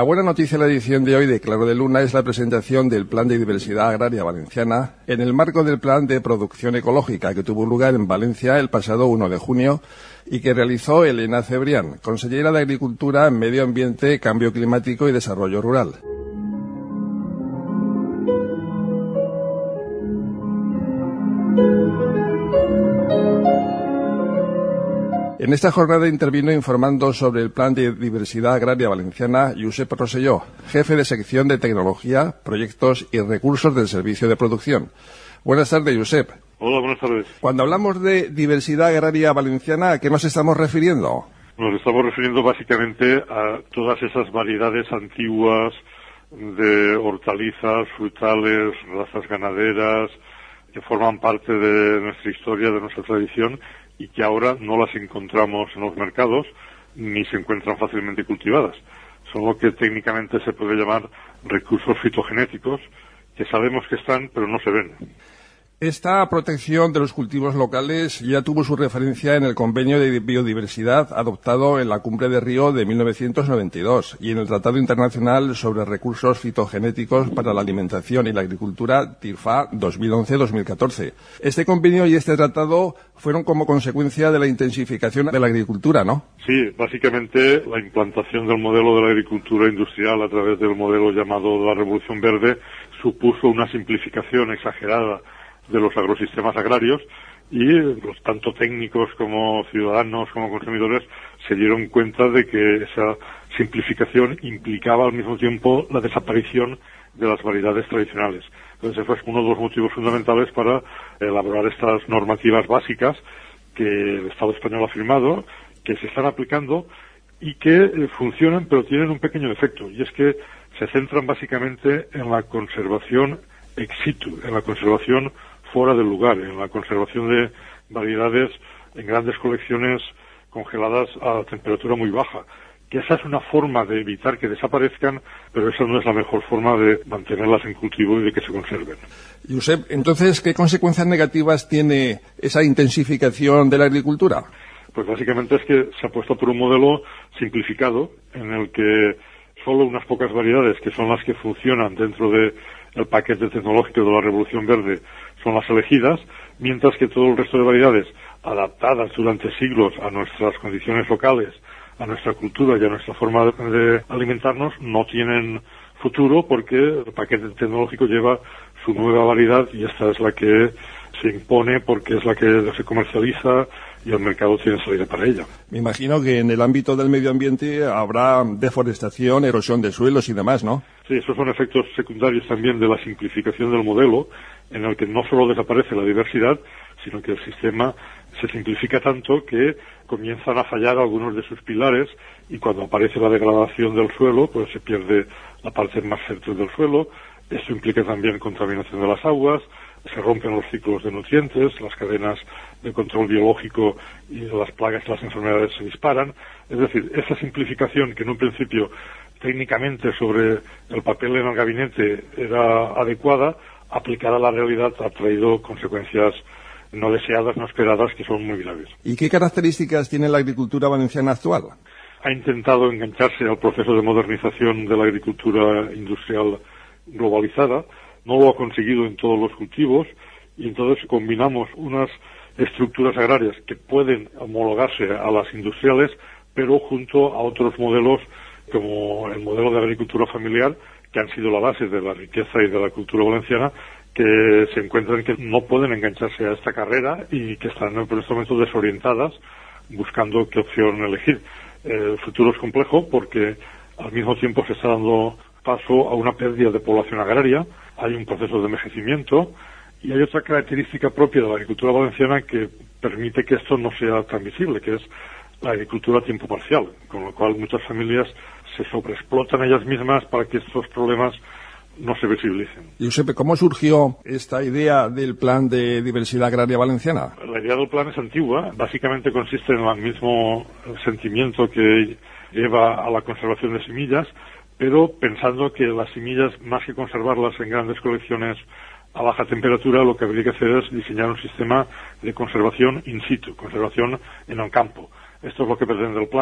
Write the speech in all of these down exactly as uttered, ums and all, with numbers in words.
La buena noticia de la edición de hoy de Claro de Luna es la presentación del Plan de Diversidad Agraria Valenciana en el marco del Plan de Producción Ecológica que tuvo lugar en Valencia el pasado uno de junio y que realizó Elena Cebrián, consellera de Agricultura, Medio Ambiente, Cambio Climático y Desarrollo Rural. En esta jornada intervino informando sobre el Plan de Diversidad Agraria Valenciana Josep Rosselló, jefe de sección de Tecnología, Proyectos y Recursos del Servicio de Producción. Buenas tardes, Josep. Hola, buenas tardes. Cuando hablamos de diversidad agraria valenciana, ¿a qué nos estamos refiriendo? Nos estamos refiriendo básicamente a todas esas variedades antiguas de hortalizas, frutales, razas ganaderas, que forman parte de nuestra historia, de nuestra tradición, y que ahora no las encontramos en los mercados ni se encuentran fácilmente cultivadas. Son lo que técnicamente se puede llamar recursos fitogenéticos, que sabemos que están, pero no se ven. Esta protección de los cultivos locales ya tuvo su referencia en el Convenio de Biodiversidad adoptado en la Cumbre de Río de mil novecientos noventa y dos y en el Tratado Internacional sobre Recursos Fitogenéticos para la Alimentación y la Agricultura TIRFA dos mil once dos mil catorce. Este convenio y este tratado fueron como consecuencia de la intensificación de la agricultura, ¿no? Sí, básicamente la implantación del modelo de la agricultura industrial a través del modelo llamado la Revolución Verde supuso una simplificación exagerada de los agrosistemas agrarios y los tanto técnicos como ciudadanos como consumidores se dieron cuenta de que esa simplificación implicaba al mismo tiempo la desaparición de las variedades tradicionales. Entonces ese fue uno de los motivos fundamentales para elaborar estas normativas básicas que el Estado español ha firmado, que se están aplicando y que eh, funcionan, pero tienen un pequeño defecto, y es que se centran básicamente en la conservación ex situ, en la conservación fuera del lugar, en la conservación de variedades en grandes colecciones congeladas a temperatura muy baja. Que esa es una forma de evitar que desaparezcan, pero esa no es la mejor forma de mantenerlas en cultivo y de que se conserven. Josep, entonces, ¿qué consecuencias negativas tiene esa intensificación de la agricultura? Pues básicamente es que se ha puesto por un modelo simplificado en el que solo unas pocas variedades, que son las que funcionan dentro de el paquete tecnológico de la Revolución Verde, son las elegidas, mientras que todo el resto de variedades adaptadas durante siglos a nuestras condiciones locales, a nuestra cultura y a nuestra forma de, de alimentarnos no tienen futuro porque el paquete tecnológico lleva su nueva variedad y esta es la que se impone porque es la que se comercializa y el mercado tiene salida para ella. Me imagino que en el ámbito del medio ambiente habrá deforestación, erosión de suelos y demás, ¿no? Sí, esos son efectos secundarios también de la simplificación del modelo, en el que no solo desaparece la diversidad, sino que el sistema se simplifica tanto que comienzan a fallar algunos de sus pilares y cuando aparece la degradación del suelo, pues se pierde la parte más fértil del suelo. Esto implica también contaminación de las aguas, se rompen los ciclos de nutrientes, las cadenas de control biológico y las plagas y las enfermedades se disparan. Es decir, esa simplificación que en un principio técnicamente sobre el papel en el gabinete era adecuada, aplicada a la realidad ha traído consecuencias no deseadas, no esperadas, que son muy graves. ¿Y qué características tiene la agricultura valenciana actual? Ha intentado engancharse al proceso de modernización de la agricultura industrial globalizada, no lo ha conseguido en todos los cultivos y entonces combinamos unas estructuras agrarias que pueden homologarse a las industriales, pero junto a otros modelos como el modelo de agricultura familiar, que han sido la base de la riqueza y de la cultura valenciana, que se encuentran que no pueden engancharse a esta carrera y que están en este momento desorientadas buscando qué opción elegir. El futuro es complejo porque al mismo tiempo se está dando paso a una pérdida de población agraria, hay un proceso de envejecimiento y hay otra característica propia de la agricultura valenciana que permite que esto no sea tan visible, que es la agricultura a tiempo parcial, con lo cual muchas familias se sobreexplotan ellas mismas para que estos problemas no se visibilicen. Josep, ¿cómo surgió esta idea del Plan de Diversidad Agraria Valenciana? La idea del plan es antigua, básicamente consiste en el mismo sentimiento que lleva a la conservación de semillas, pero pensando que las semillas, más que conservarlas en grandes colecciones a baja temperatura, lo que habría que hacer es diseñar un sistema de conservación in situ, conservación en el campo. Esto es lo que pretende el plan,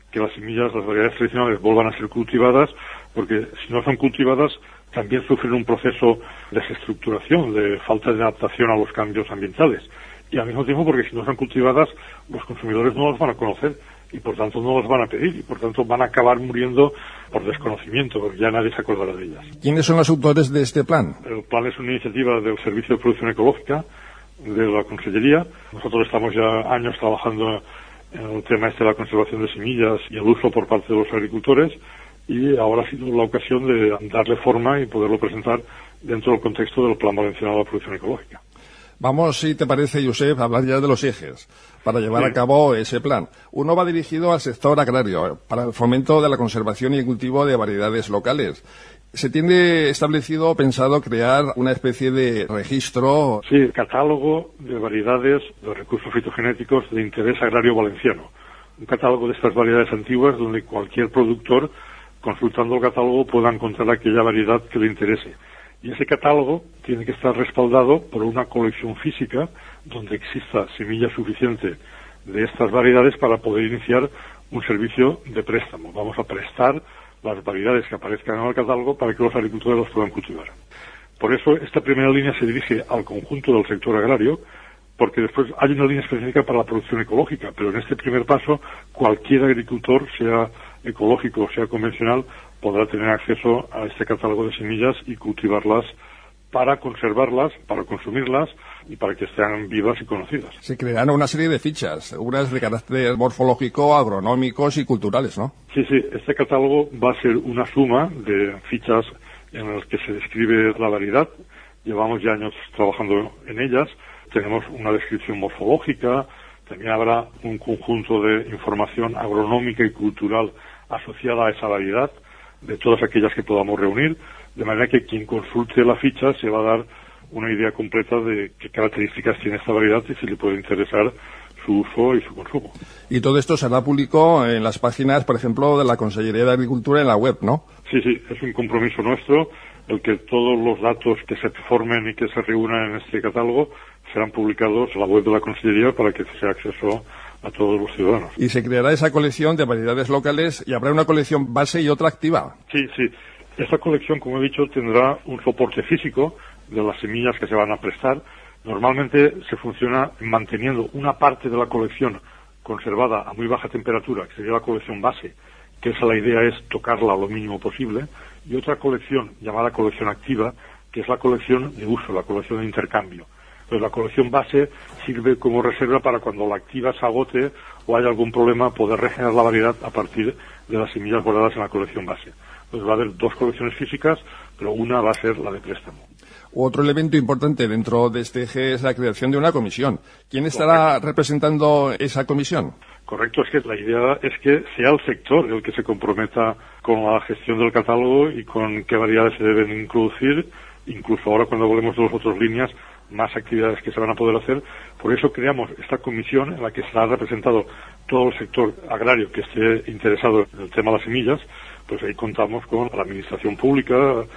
que las semillas, las variedades tradicionales vuelvan a ser cultivadas, porque si no son cultivadas también sufren un proceso de desestructuración, de falta de adaptación a los cambios ambientales. Y al mismo tiempo porque si no son cultivadas, los consumidores no las van a conocer y por tanto no las van a pedir y por tanto van a acabar muriendo por desconocimiento, porque ya nadie se acordará de ellas. ¿Quiénes son los autores de este plan? El plan es una iniciativa del Servicio de Producción Ecológica de la Consellería. Nosotros estamos ya años trabajando en el tema este de la conservación de semillas y el uso por parte de los agricultores, y ahora ha sido la ocasión de darle forma y poderlo presentar dentro del contexto del Plan Valenciano de la Producción Ecológica. Vamos, si te parece, Josep, a hablar ya de los ejes para llevar sí. a cabo ese plan. Uno va dirigido al sector agrario, para el fomento de la conservación y el cultivo de variedades locales. Se tiene establecido o pensado crear una especie de registro. Sí, catálogo de variedades de recursos fitogenéticos de interés agrario valenciano. Un catálogo de estas variedades antiguas donde cualquier productor, consultando el catálogo, pueda encontrar aquella variedad que le interese. Y ese catálogo tiene que estar respaldado por una colección física donde exista semilla suficiente de estas variedades para poder iniciar un servicio de préstamo. Vamos a prestar las variedades que aparezcan en el catálogo para que los agricultores las puedan cultivar. Por eso esta primera línea se dirige al conjunto del sector agrario, porque después hay una línea específica para la producción ecológica, pero en este primer paso cualquier agricultor, sea ecológico o sea convencional, podrá tener acceso a este catálogo de semillas y cultivarlas para conservarlas, para consumirlas y para que sean vivas y conocidas. Se crearán una serie de fichas, unas de carácter morfológico, agronómicos y culturales, ¿no? Sí, sí, este catálogo va a ser una suma de fichas en las que se describe la variedad. Llevamos ya años trabajando en ellas. Tenemos una descripción morfológica, también habrá un conjunto de información agronómica y cultural asociada a esa variedad, de todas aquellas que podamos reunir, de manera que quien consulte la ficha se va a dar una idea completa de qué características tiene esta variedad y si le puede interesar su uso y su consumo. Y todo esto será público en las páginas, por ejemplo, de la Consellería de Agricultura en la web, ¿no? Sí, sí, es un compromiso nuestro el que todos los datos que se formen y que se reúnan en este catálogo serán publicados en la web de la Consellería para que sea acceso a todos los ciudadanos. Y se creará esa colección de variedades locales y habrá una colección base y otra activa. Sí, sí. Esta colección, como he dicho, tendrá un soporte físico de las semillas que se van a prestar. Normalmente se funciona manteniendo una parte de la colección conservada a muy baja temperatura, que sería la colección base, que esa la idea es tocarla lo mínimo posible, y otra colección llamada colección activa, que es la colección de uso, la colección de intercambio. Pues la colección base sirve como reserva para cuando la activa se agote o haya algún problema poder regenerar la variedad a partir de las semillas guardadas en la colección base. Pues va a haber dos colecciones físicas, pero una va a ser la de préstamo. Otro elemento importante dentro de este eje es la creación de una comisión. ¿Quién estará Correcto. representando esa comisión? Correcto, es que la idea es que sea el sector el que se comprometa con la gestión del catálogo y con qué variedades se deben introducir, incluso ahora cuando hablemos de las otras líneas, más actividades que se van a poder hacer. Por eso creamos esta comisión en la que estará representado todo el sector agrario que esté interesado en el tema de las semillas. Pues ahí contamos con la administración pública,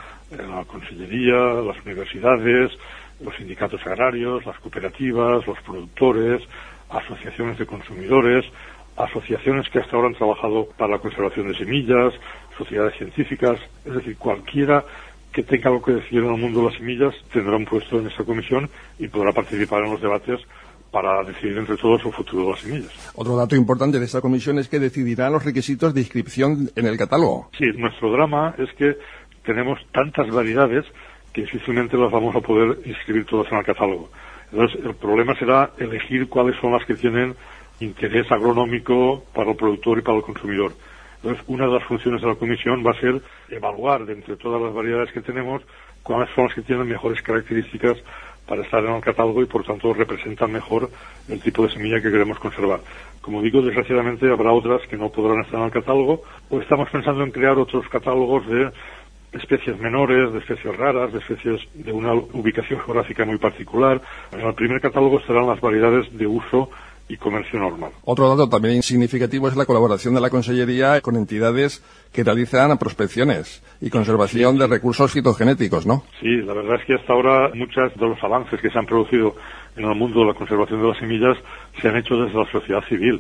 la Consellería, las universidades, los sindicatos agrarios, las cooperativas, los productores, asociaciones de consumidores, asociaciones que hasta ahora han trabajado para la conservación de semillas, sociedades científicas, es decir, cualquiera que tenga algo que decir en el mundo de las semillas tendrá un puesto en esta comisión y podrá participar en los debates para decidir entre todos el futuro de las semillas. Otro dato importante de esta comisión es que decidirán los requisitos de inscripción en el catálogo. Sí, nuestro drama es que tenemos tantas variedades que difícilmente las vamos a poder inscribir todas en el catálogo. Entonces, el problema será elegir cuáles son las que tienen interés agronómico para el productor y para el consumidor. Entonces, una de las funciones de la comisión va a ser evaluar de entre todas las variedades que tenemos cuáles son las que tienen mejores características para estar en el catálogo y, por tanto, representan mejor el tipo de semilla que queremos conservar. Como digo, desgraciadamente habrá otras que no podrán estar en el catálogo, o estamos pensando en crear otros catálogos de especies menores, de especies raras, de especies de una ubicación geográfica muy particular. En el primer catálogo estarán las variedades de uso y comercio normal. Otro dato también significativo es la colaboración de la Consellería con entidades que realizan prospecciones y conservación de recursos fitogenéticos, ¿no? Sí, la verdad es que hasta ahora muchos de los avances que se han producido en el mundo de la conservación de las semillas se han hecho desde la sociedad civil.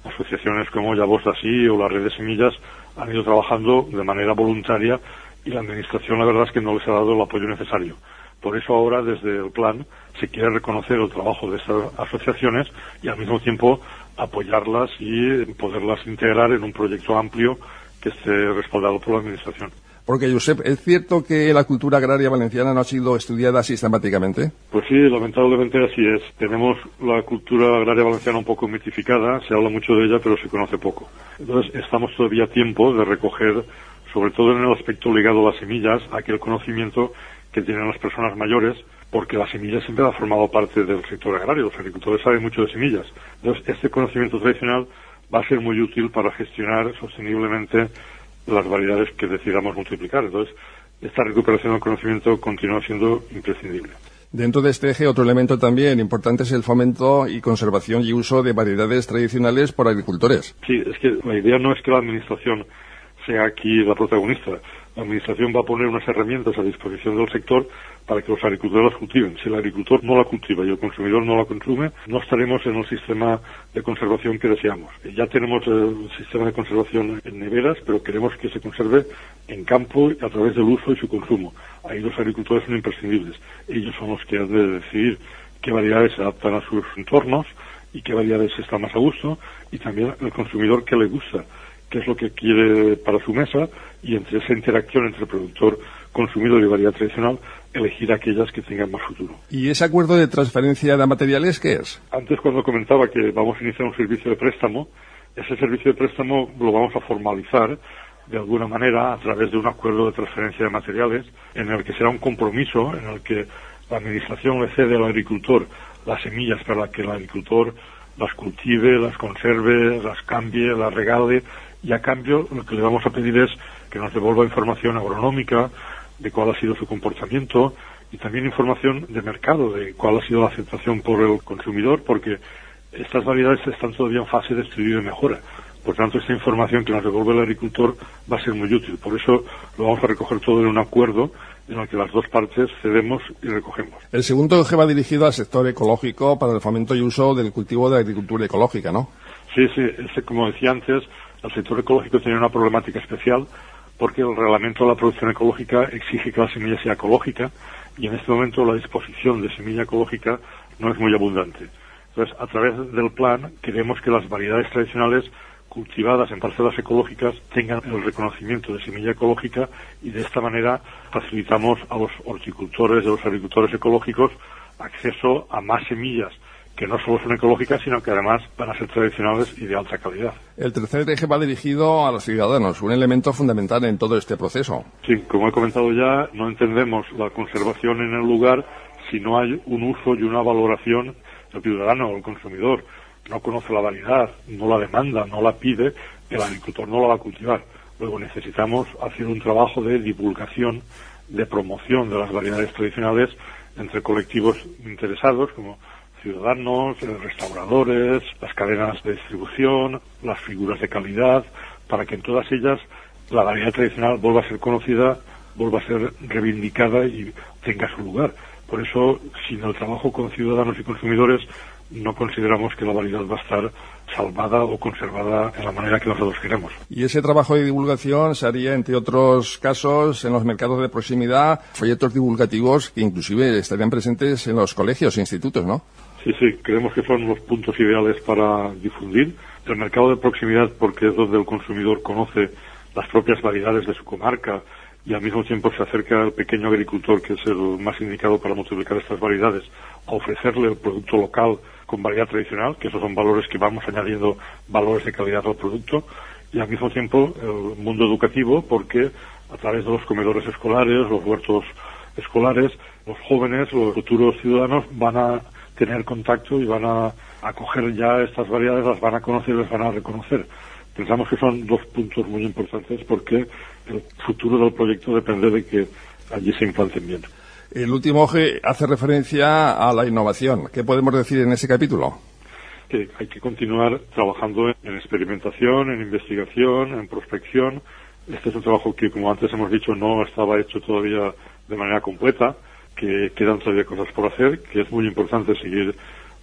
asociaciones como Ya Vos Así o la Red de Semillas han ido trabajando de manera voluntaria y la Administración la verdad es que no les ha dado el apoyo necesario. Por eso ahora desde el plan se quiere reconocer el trabajo de estas asociaciones y al mismo tiempo apoyarlas y poderlas integrar en un proyecto amplio que esté respaldado por la Administración. Porque, Josep, ¿es cierto que la cultura agraria valenciana no ha sido estudiada sistemáticamente? Pues sí, lamentablemente así es. Tenemos la cultura agraria valenciana un poco mitificada, se habla mucho de ella, pero se conoce poco. Entonces, estamos todavía a tiempo de recoger, sobre todo en el aspecto ligado a las semillas, aquel conocimiento que tienen las personas mayores, porque la semilla siempre ha formado parte del sector agrario, los agricultores saben mucho de semillas. Entonces, este conocimiento tradicional va a ser muy útil para gestionar sosteniblemente las variedades que decidamos multiplicar. Entonces, esta recuperación del conocimiento continúa siendo imprescindible. Dentro de este eje, otro elemento también importante es el fomento y conservación y uso de variedades tradicionales por agricultores. Sí, es que la idea no es que la Administración sea aquí la protagonista. La Administración va a poner unas herramientas a disposición del sector para que los agricultores las cultiven. Si el agricultor no la cultiva y el consumidor no la consume, no estaremos en el sistema de conservación que deseamos. Ya tenemos el sistema de conservación en neveras, pero queremos que se conserve en campo a través del uso y su consumo. Ahí los agricultores son imprescindibles. Ellos son los que han de decidir qué variedades se adaptan a sus entornos y qué variedades están más a gusto, y también el consumidor qué le gusta, qué es lo que quiere para su mesa, y entre esa interacción entre productor, consumidor y variedad tradicional, elegir aquellas que tengan más futuro. ¿Y ese acuerdo de transferencia de materiales qué es? Antes, cuando comentaba que vamos a iniciar un servicio de préstamo, ese servicio de préstamo lo vamos a formalizar de alguna manera a través de un acuerdo de transferencia de materiales en el que será un compromiso en el que la Administración le cede al agricultor las semillas para que el agricultor las cultive, las conserve, las cambie, las regale, y a cambio lo que le vamos a pedir es que nos devuelva información agronómica de cuál ha sido su comportamiento y también información de mercado, de cuál ha sido la aceptación por el consumidor, porque estas variedades están todavía en fase de estudio y de mejora. Por tanto, esta información que nos devuelve el agricultor va a ser muy útil. Por eso lo vamos a recoger todo en un acuerdo en el que las dos partes cedemos y recogemos. El segundo eje va dirigido al sector ecológico para el fomento y uso del cultivo de agricultura ecológica, ¿no? Sí, sí. Este, como decía antes, el sector ecológico tiene una problemática especial porque el reglamento de la producción ecológica exige que la semilla sea ecológica y en este momento la disposición de semilla ecológica no es muy abundante. Entonces, a través del plan queremos que las variedades tradicionales cultivadas en parcelas ecológicas tengan el reconocimiento de semilla ecológica y de esta manera facilitamos a los horticultores y a los agricultores ecológicos acceso a más semillas que no solo son ecológicas, sino que además van a ser tradicionales y de alta calidad. El tercer eje va dirigido a los ciudadanos, un elemento fundamental en todo este proceso. Sí, como he comentado ya, no entendemos la conservación en el lugar si no hay un uso y una valoración del ciudadano o el consumidor. No conoce la variedad, no la demanda, no la pide, el agricultor no la va a cultivar. Luego necesitamos hacer un trabajo de divulgación, de promoción de las variedades tradicionales entre colectivos interesados como ciudadanos, restauradores, las cadenas de distribución, las figuras de calidad, para que en todas ellas la variedad tradicional vuelva a ser conocida, vuelva a ser reivindicada y tenga su lugar. Por eso, sin el trabajo con ciudadanos y consumidores, no consideramos que la variedad va a estar salvada o conservada en la manera que nosotros queremos. Y ese trabajo de divulgación se haría, entre otros casos, en los mercados de proximidad, folletos divulgativos que inclusive estarían presentes en los colegios e institutos, ¿no? Sí, sí, creemos que son los puntos ideales para difundir. El mercado de proximidad, porque es donde el consumidor conoce las propias variedades de su comarca y al mismo tiempo se acerca al pequeño agricultor, que es el más indicado para multiplicar estas variedades, a ofrecerle el producto local con variedad tradicional, que esos son valores que vamos añadiendo valores de calidad al producto, y al mismo tiempo el mundo educativo, porque a través de los comedores escolares, los huertos escolares, los jóvenes, los futuros ciudadanos van a tener contacto y van a acoger ya estas variedades, las van a conocer y las van a reconocer. Pensamos que son dos puntos muy importantes porque el futuro del proyecto depende de que allí se implanten bien. El último eje hace referencia a la innovación. ¿Qué podemos decir en ese capítulo? Que hay que continuar trabajando en experimentación, en investigación, en prospección. Este es un trabajo que, como antes hemos dicho, no estaba hecho todavía de manera completa, que quedan todavía cosas por hacer, que es muy importante seguir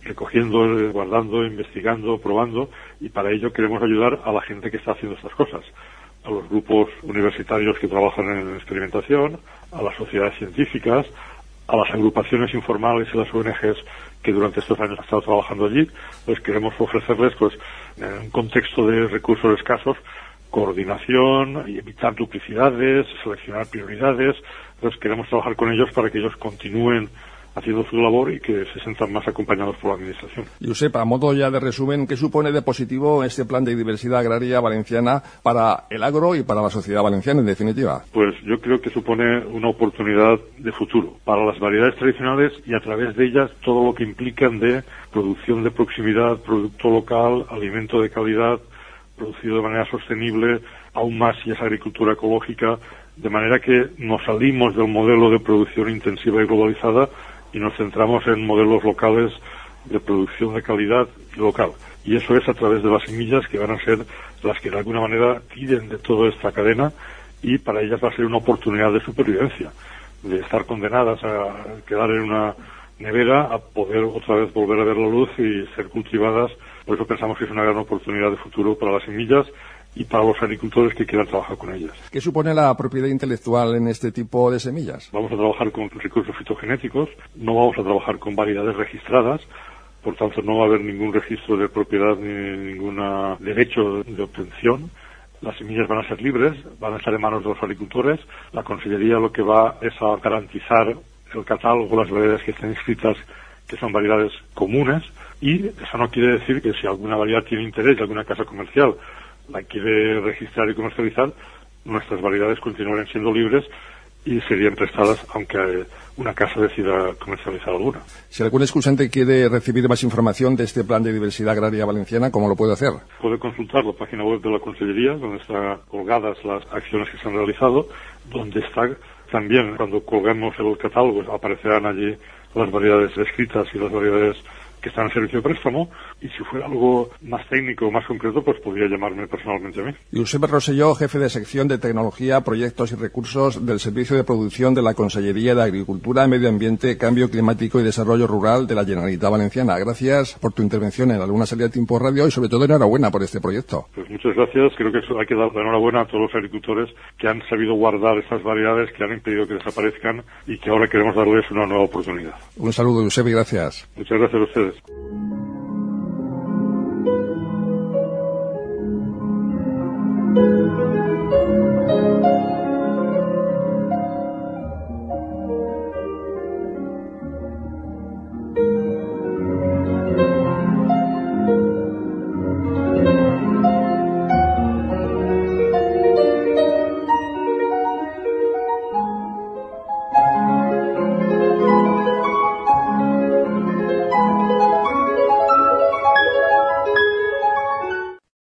recogiendo, guardando, investigando, probando, y para ello queremos ayudar a la gente que está haciendo estas cosas, a los grupos universitarios que trabajan en experimentación, a las sociedades científicas, a las agrupaciones informales y las O N Ges que durante estos años han estado trabajando allí. Pues queremos ofrecerles, pues, en un contexto de recursos escasos, coordinación, y evitar duplicidades, seleccionar prioridades. Entonces queremos trabajar con ellos para que ellos continúen haciendo su labor y que se sientan más acompañados por la Administración. Josep, a modo ya de resumen, ¿qué supone de positivo este plan de diversidad agraria valenciana para el agro y para la sociedad valenciana, en definitiva? Pues yo creo que supone una oportunidad de futuro para las variedades tradicionales y a través de ellas todo lo que implican de producción de proximidad, producto local, alimento de calidad, producido de manera sostenible, aún más si es agricultura ecológica, de manera que nos salimos del modelo de producción intensiva y globalizada y nos centramos en modelos locales de producción de calidad y local. Y eso es a través de las semillas, que van a ser las que de alguna manera tiren de toda esta cadena, y para ellas va a ser una oportunidad de supervivencia, de estar condenadas a quedar en una nevera, a poder otra vez volver a ver la luz y ser cultivadas. Por eso pensamos que es una gran oportunidad de futuro para las semillas y para los agricultores que quieran trabajar con ellas. ¿Qué supone la propiedad intelectual en este tipo de semillas? Vamos a trabajar con recursos fitogenéticos, no vamos a trabajar con variedades registradas, por tanto no va a haber ningún registro de propiedad ni ningún derecho de obtención. Las semillas van a ser libres, van a estar en manos de los agricultores. La Consellería lo que va es a garantizar el catálogo, las variedades que estén inscritas, que son variedades comunes, y eso no quiere decir que si alguna variedad tiene interés de alguna casa comercial la quiere registrar y comercializar, nuestras variedades continuarán siendo libres y serían prestadas aunque una casa decida comercializar alguna. Si algún escuchante quiere recibir más información de este plan de diversidad agraria valenciana, ¿cómo lo puede hacer? Puede consultar la página web de la Consellería, donde están colgadas las acciones que se han realizado, donde está también, cuando colgamos el catálogo, aparecerán allí las variedades descritas y las variedades que están en servicio de préstamo, y si fuera algo más técnico o más concreto, pues podría llamarme personalmente a mí. Josep Rosselló, jefe de sección de Tecnología, Proyectos y Recursos del Servicio de Producción de la Consellería de Agricultura, Medio Ambiente, Cambio Climático y Desarrollo Rural de la Generalitat Valenciana. Gracias por tu intervención en la Luna Salida Tiempo Radio y sobre todo enhorabuena por este proyecto. Pues muchas gracias. Creo que eso hay que dar la enhorabuena a todos los agricultores que han sabido guardar estas variedades, que han impedido que desaparezcan y que ahora queremos darles una nueva oportunidad. Un saludo, Josep, y gracias. Muchas gracias a ustedes.